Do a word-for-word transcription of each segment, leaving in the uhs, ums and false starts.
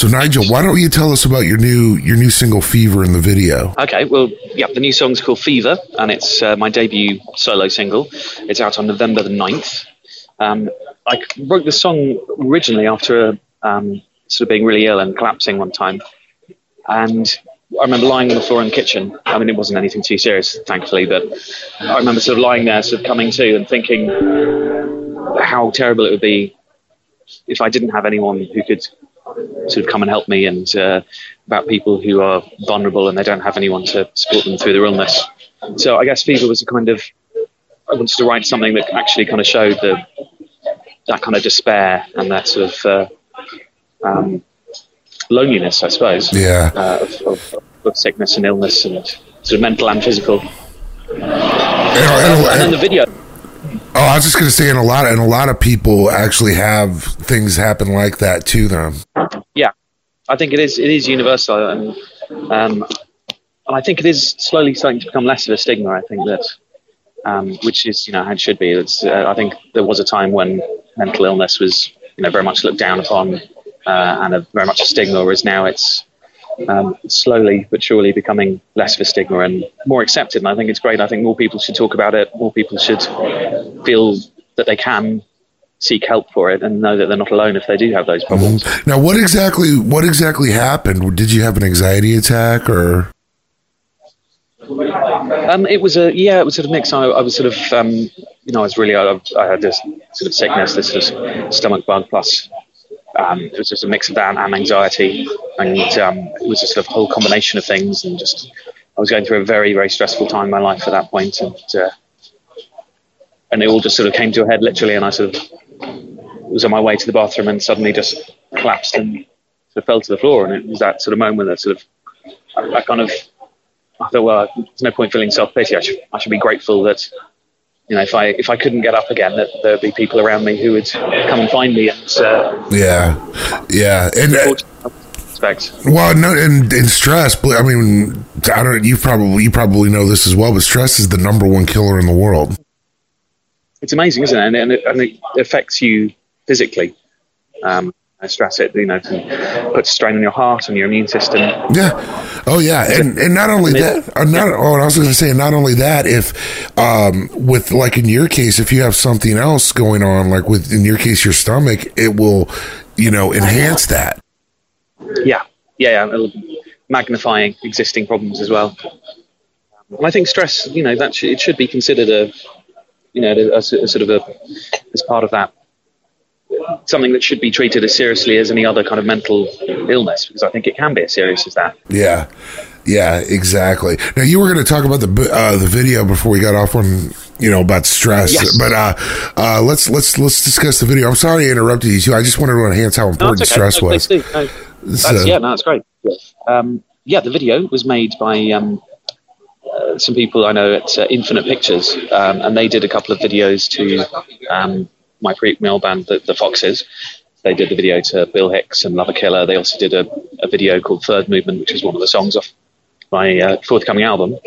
So Nigel, why don't you tell us about your new your new single "Fever" in the video? Okay, well, yeah, the new song's called Fever, and it's uh, my debut solo single. It's out on November the ninth. Um, I wrote the song originally after um, sort of being really ill and collapsing one time, and I remember lying on the floor in the kitchen. I mean, it wasn't anything too serious, thankfully, but I remember sort of lying there, sort of coming to, and thinking how terrible it would be if I didn't have anyone who could sort of come and help me, and uh, about people who are vulnerable and they don't have anyone to support them through their illness. So I guess Fever was a kind of, I wanted to write something that actually kind of showed the that kind of despair and that sort of uh, um, loneliness, I suppose, yeah, uh, of, of, of sickness and illness, and sort of mental and physical. And, and, and then the video. Oh, I was just going to say, and a lot, and a lot of people actually have things happen like that to them. Yeah, I think it is. It is universal, and um, and I think it is slowly starting to become less of a stigma. I think that, um, which is, you know, how it should be. It's, uh, I think there was a time when mental illness was, you know, very much looked down upon, uh, and a, very much a stigma. Whereas now it's um, slowly but surely becoming less of a stigma and more accepted. And I think it's great. I think more people should talk about it. More people should feel that they can seek help for it and know that they're not alone if they do have those problems. Mm-hmm. Now, what exactly what exactly happened? Did you have an anxiety attack, or? Um, it was a yeah, it was sort of mix. I, I was sort of um, you know, I was really I, I had this sort of sickness, this sort of stomach bug, plus um, it was just a mix of that and anxiety, and um, it was a sort of whole combination of things, and just I was going through a very very stressful time in my life at that point, and uh, and it all just sort of came to a head literally, and I sort of was on my way to the bathroom and suddenly just collapsed and sort of fell to the floor, and it was that sort of moment that sort of I, I kind of I thought, well, there's no point feeling self-pity. I should, I should be grateful that, you know, if I if I couldn't get up again, that there would be people around me who would come and find me. And uh, yeah, yeah, and uh, respect. Well, no, and, and stress. I mean, I don't. You probably you probably know this as well, but stress is the number one killer in the world. It's amazing, isn't it? And, and, it, and it affects you physically. Um, stress it, you know, can put strain on your heart and your immune system. Yeah. Oh, yeah. And and not only that, or not, oh, I was going to say, not only that, if um, with, like in your case, if you have something else going on, like with, in your case, your stomach, it will, you know, enhance that. Yeah. Yeah. yeah. Magnifying existing problems as well. And I think stress, you know, that sh- it should be considered a, you know, a, a, a sort of a, as part of that, something that should be treated as seriously as any other kind of mental illness, because I think it can be as serious as that. Yeah, yeah, exactly. Now, you were going to talk about the uh, the video before we got off on, you know, about stress, yes. but uh, uh, let's let's let's discuss the video. I'm sorry I interrupted you too. I just wanted to enhance how important no, okay. stress no, was. No, that's, uh, yeah, no, that's great. Um, yeah, the video was made by um, uh, some people I know at uh, Infinite Pictures, um, and they did a couple of videos to. Um, my pre-mail band, the, the Foxes. They did the video to Bill Hicks and Love a Killer. They also did a, a video called Third Movement, which is one of the songs off my uh, forthcoming album.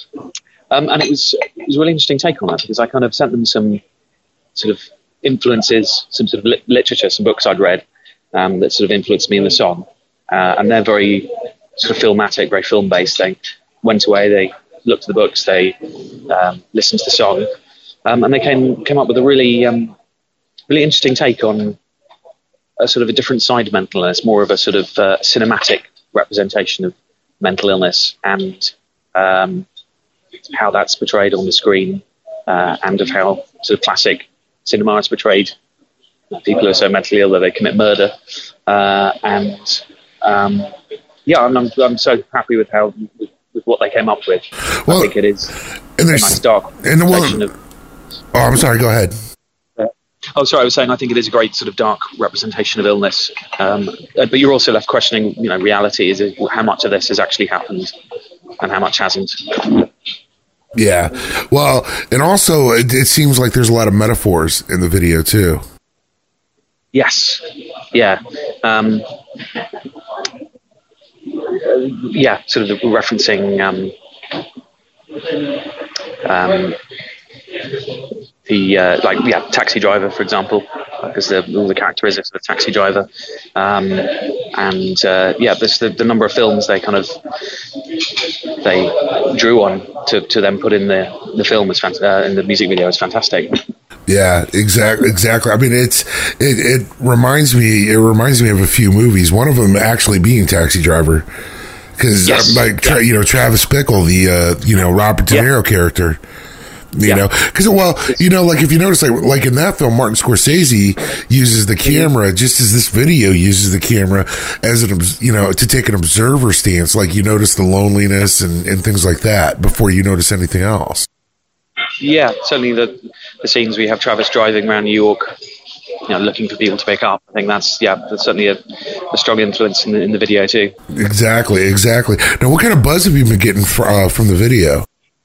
Um, and it was, it was a really interesting take on that, because I kind of sent them some sort of influences, some sort of li- literature, some books I'd read um, that sort of influenced me in the song. Uh, and they're very sort of filmatic, very film-based. They went away, they looked at the books, they um, listened to the song, um, and they came came up with a really... Um, really interesting take on a sort of a different side of mental illness, more of a sort of uh, cinematic representation of mental illness, and um, how that's portrayed on the screen, uh, and of how sort of classic cinema has portrayed people who are so mentally ill that they commit murder. Uh, and um, yeah, I'm, I'm I'm so happy with how with, with what they came up with. Well, I think it is and a nice dark and the one, of, Oh, I'm sorry. Go ahead. Oh, sorry. I was saying I think it is a great sort of dark representation of illness, um, but you're also left questioning, you know, reality. Is it, how much of this has actually happened, and how much hasn't? Yeah. Well, and also it, it seems like there's a lot of metaphors in the video too. Yes. Yeah. Um, yeah. Sort of referencing. Um, um, The uh, like yeah, Taxi Driver, for example, because the, all the characteristics of a taxi driver, um, and uh, yeah, this the, the number of films they kind of they drew on to, to then put in the the film was fant- uh, in the music video is fantastic. Yeah, exactly. Exactly. I mean, it's it, it reminds me. It reminds me of a few movies. One of them actually being Taxi Driver, because yes. like tra- yeah. you know Travis Bickle, the uh, you know Robert De Niro yeah. character. You yeah. know, because well, you know, like if you notice, like like in that film, Martin Scorsese uses the camera just as this video uses the camera as an you know to take an observer stance. Like you notice the loneliness and, and things like that before you notice anything else. Yeah, certainly the the scenes we have Travis driving around New York, you know, looking for people to pick up. I think that's yeah, that's certainly a, a strong influence in the, in the video too. Exactly, exactly. Now, what kind of buzz have you been getting for, uh, from the video?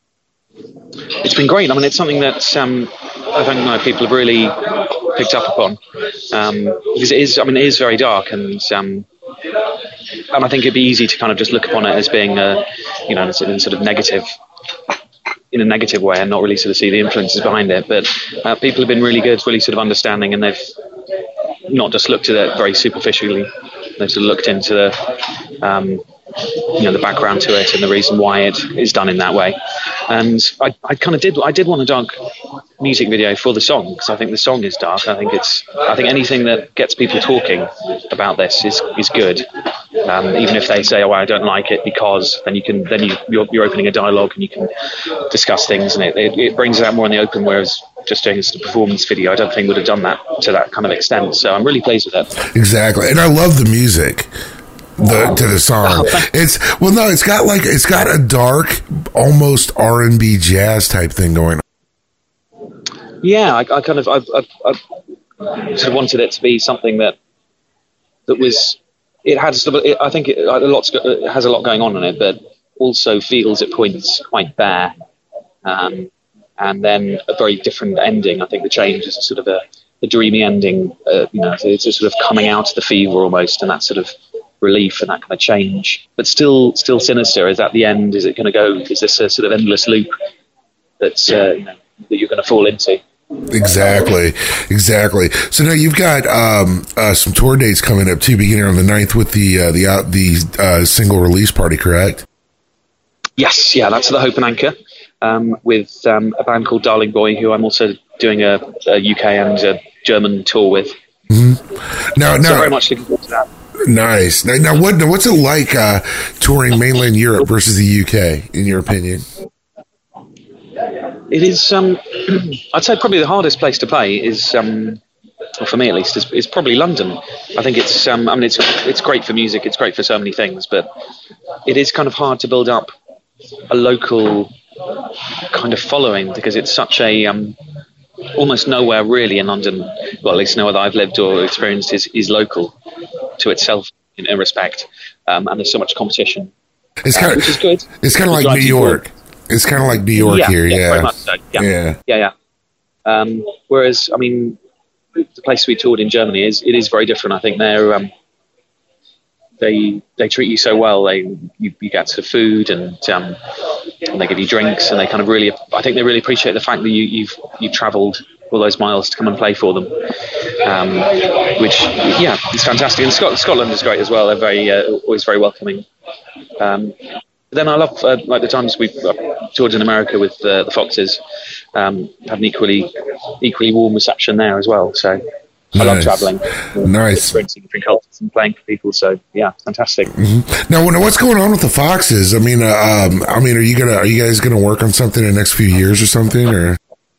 It's been great. I mean, it's something that um, I don't know people have really picked up upon um, because it is. I mean, it is very dark, and um, and I think it'd be easy to kind of just look upon it as being a, you know, sort of, sort of negative, in a negative way, and not really sort of see the influences behind it. But uh, people have been really good, really sort of understanding, and they've not just looked at it very superficially. They've sort of looked into the, um, you know, the background to it and the reason why it is done in that way. And I, I kind of did, I did want a dark music video for the song because I think the song is dark. I think it's, I think anything that gets people talking about this is is good. Um, even if they say, "Oh, I don't like it," because then you can, then you you're, you're opening a dialogue and you can discuss things, and it, it, it brings it out more in the open. Whereas just doing a performance video, I don't think would have done that to that kind of extent. So I'm really pleased with that. Exactly, and I love the music. The, to the song, it's well, no, it's got like it's got a dark, almost R and B jazz type thing going on. Yeah, I, I kind of, I, I, I sort of wanted it to be something that that was. It has, it, I think, it, a lot, it has a lot going on in it, but also feels at points quite bare, um, and then a very different ending. I think the change is sort of a, a dreamy ending. Uh, you know, it's a sort of coming out of the fever almost, and that sort of relief and that kind of change, but still still sinister. Is at the end, is it going to go, is this a sort of endless loop that's uh, you know, that you're going to fall into? Exactly, exactly. So now you've got um, uh, some tour dates coming up too, beginning on the ninth with the uh, the uh, the uh, single release party, correct? Yes, yeah, that's the Hope and Anchor um, with um, a band called Darling Boy, who I'm also doing a, a U K and a German tour with. Mm-hmm. Now, now, so very much looking forward to that. Nice. Now, now what what's it like uh, touring mainland Europe versus the U K, in your opinion? It is, um, I'd say probably the hardest place to play is, um, well, for me at least, is, is probably London. I think it's, um, I mean, it's it's great for music, it's great for so many things, but it is kind of hard to build up a local kind of following because it's such a, um, almost nowhere really in London, well, at least nowhere that I've lived or experienced is, is local to itself in a respect, um, and there's so much competition, it's kind uh, of, which is good. It's kind of like New York. Forward. It's kind of like New York yeah, here, yeah. Yeah. Very much so. Yeah, yeah, yeah. yeah. Um, whereas, I mean, the place we toured in Germany is it is very different. I think they're um, they they treat you so well. They you, you get to food and um, and they give you drinks, and they kind of really. I think they really appreciate the fact that you you've you've travelled all those miles to come and play for them. Um, which yeah, it's fantastic. And Scot- Scotland is great as well. They're very uh, always very welcoming. Um, Then I love uh, like the times we've uh, toured in America with uh, the Foxes. Um, had an equally equally warm reception there as well. So I nice. love travelling, uh, nice, experiencing different cultures and playing for people. So yeah, fantastic. Mm-hmm. Now, what's going on with the Foxes? I mean, uh, um, I mean, are you gonna are you guys gonna work on something in the next few years or something? Or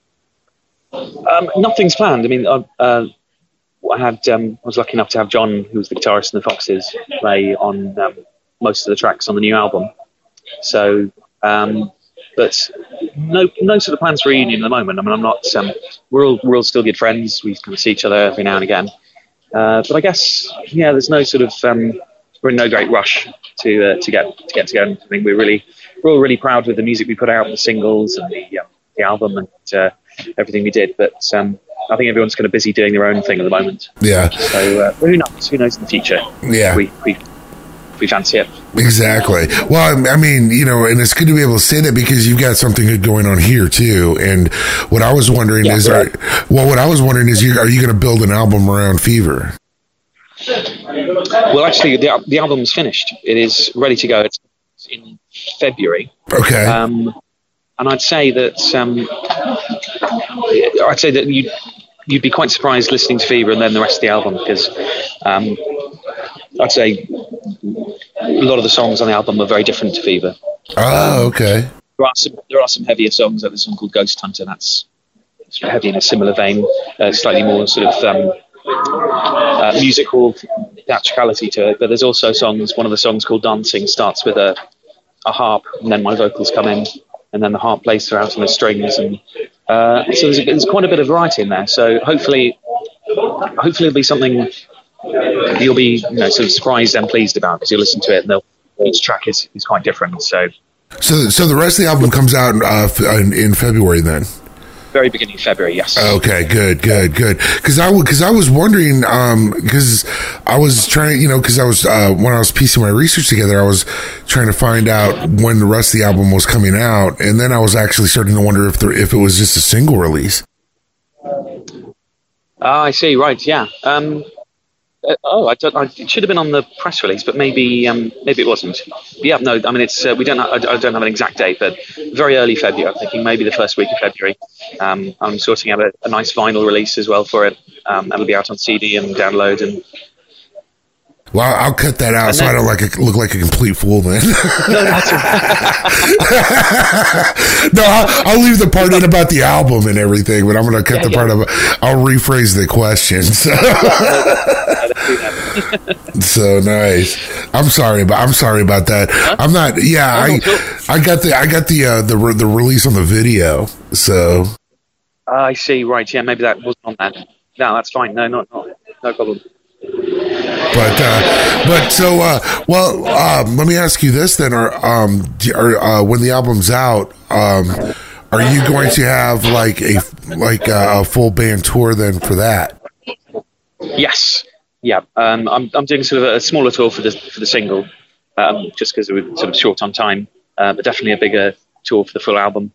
um, nothing's planned. I mean, uh, uh, I had um, I was lucky enough to have John, who was the guitarist in the Foxes, play on um, most of the tracks on the new album. So, um, but no, no sort of plans for reunion at the moment. I mean, I'm not. Um, we're all we're all still good friends. We kind of see each other every now and again. Uh, but I guess, yeah, there's no sort of. Um, we're in no great rush to uh, to get to get together. I think we're really we're all really proud with the music we put out, the singles and the um, the album and uh, everything we did. But um, I think everyone's kind of busy doing their own thing at the moment. Yeah. So uh, who knows? Who knows in the future? Yeah. We we. We fancy it. Exactly. Well, I mean, you know, and it's good to be able to say that because you've got something good going on here too. And what I was wondering yeah, is, right. are, well, what I was wondering is, you, are you going to build an album around Fever? Well, actually, the the album's finished. It is ready to go. It's in February. Okay. Um, and I'd say that um, I'd say that you you'd be quite surprised listening to Fever and then the rest of the album, because um, I'd say a lot of the songs on the album are very different to Fever. Oh, um, okay. There are some there are some heavier songs. Like there's a song called Ghost Hunter. That's heavy in a similar vein, uh, slightly more sort of um, uh, musical theatricality to it. But there's also songs. One of the songs called Dancing starts with a a harp, and then my vocals come in, and then the harp plays throughout on the strings, and uh, so there's, a, there's quite a bit of variety in there. So hopefully, hopefully it'll be something you'll be, you know, sort of surprised and pleased about, because you'll listen to it and each track is, is quite different. So, so, so the rest of the album comes out uh, in, in February then. Very beginning of February, yes. Okay, good, good, good. Because I because I was wondering, because um, I was trying, you know, because I was uh, when I was piecing my research together, I was trying to find out when the rest of the album was coming out, and then I was actually starting to wonder if there, if it was just a single release. Ah, I see. Right, yeah. Um, uh, oh, I don't. I, it should have been on the press release, but maybe um, maybe it wasn't. But yeah, no. I mean, it's uh, we don't. Have, I, I don't have an exact date, but very early February. I'm thinking maybe the first week of February. Um, I'm sorting out a, a nice vinyl release as well for it. Um, that'll be out on C D and download. And well, I'll cut that out then, so I don't like a, look like a complete fool then. No, that's no, I'll, I'll leave the part in about the album and everything, but I'm going to cut yeah, the yeah. part of. I'll rephrase the question. So. So nice. I'm sorry about. I'm sorry about that. Huh? I'm not. Yeah, I. I got the. I got the. Uh, the the release on the video. So. Uh, I see. Right. Yeah. Maybe that wasn't on that. No, that's fine. No, not, not no problem. But uh, but so uh, well. Um, let me ask you this then: Are um are, uh, when the album's out, um, are you going to have like a like a, a full band tour then for that? Yes. Yeah, um, I'm I'm doing sort of a smaller tour for the for the single, um, just because we're sort of short on time. Uh, but definitely a bigger tour for the full album.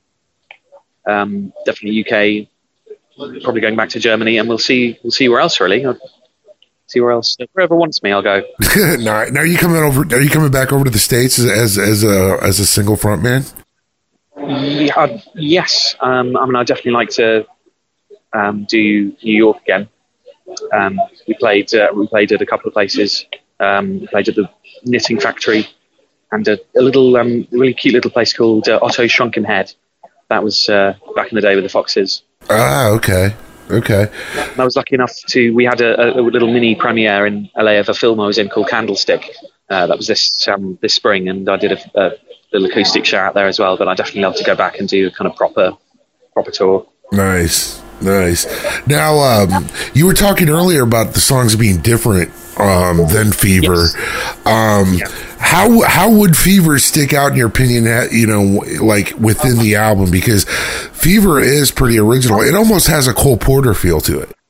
Um, definitely U K, probably going back to Germany, and we'll see we'll see where else really. I'll see where else wherever wants me, I'll go. now, now are you coming over? Are you coming back over to the States as as, as a as a single frontman? Yeah, uh, yes. Um, I mean, I'd definitely like to um, do New York again. Um, we played. Uh, we played at a couple of places. Um, we played at the Knitting Factory and a, a little, um, really cute little place called uh, Otto's Shrunken Head. That was uh, back in the day with the Foxes. Ah, okay, okay. And I was lucky enough to. We had a, a little mini premiere in L A of a film I was in called Candlestick. Uh, that was this um, this spring, and I did a, a little acoustic show out there as well. But I definitely love to go back and do a kind of proper proper tour. Nice. Nice. Now, um, you were talking earlier about the songs being different um, than Fever. Yes. Um, yeah. How how would Fever stick out in your opinion? You know, like within the album, because Fever is pretty original. It almost has a Cole Porter feel to it.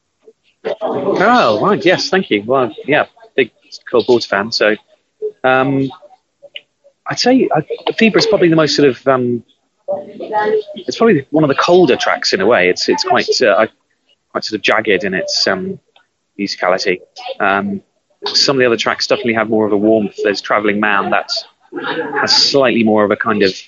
Oh, right. Yes, thank you. Well, yeah, big Cole Porter fan. So, um, I'd say uh, Fever is probably the most sort of. Um, It's probably one of the colder tracks in a way. It's it's quite uh, quite sort of jagged in its um, musicality. Um, some of the other tracks definitely have more of a warmth. There's Travelling Man that has slightly more of a kind of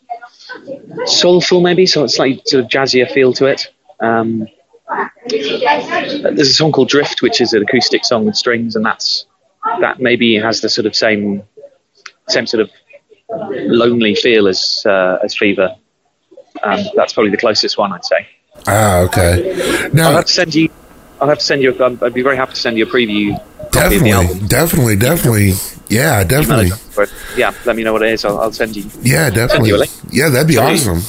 soulful, maybe, so it's slightly sort of jazzier feel to it. Um, there's a song called Drift, which is an acoustic song with strings, and that's that maybe has the sort of same same sort of lonely feel as uh, as Fever. Um, that's probably the closest one, I'd say. Ah, okay. Now I'll have to send you. I'll have to send you. A, I'd be very happy to send you a preview. Definitely, of the album. definitely, definitely. Yeah, definitely. Yeah, let me know what it is. I'll, I'll send you. Yeah, definitely. You yeah, that'd be Sorry. awesome.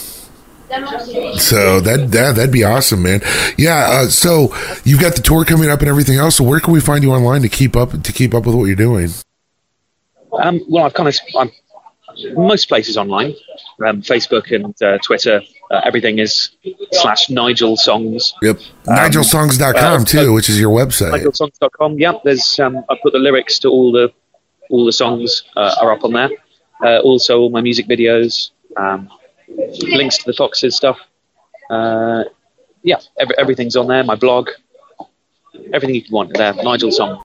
So that, that that'd be awesome, man. Yeah. Uh, so you've got the tour coming up and everything else. So where can we find you online to keep up to keep up with what you're doing? Um, well, I've kind of I'm, most places online, um, Facebook and uh, Twitter. Uh, everything is slash Nigel Songs. Yep. Um, Nigel Songs dot com uh, too, which is your website. Nigel Songs dot com. Yep. There's um, I put the lyrics to all the all the songs uh, are up on there. Uh, also, all my music videos. Um, links to the Foxes stuff. Uh, yeah, every, everything's on there. My blog, everything you can want there. Nigel Song.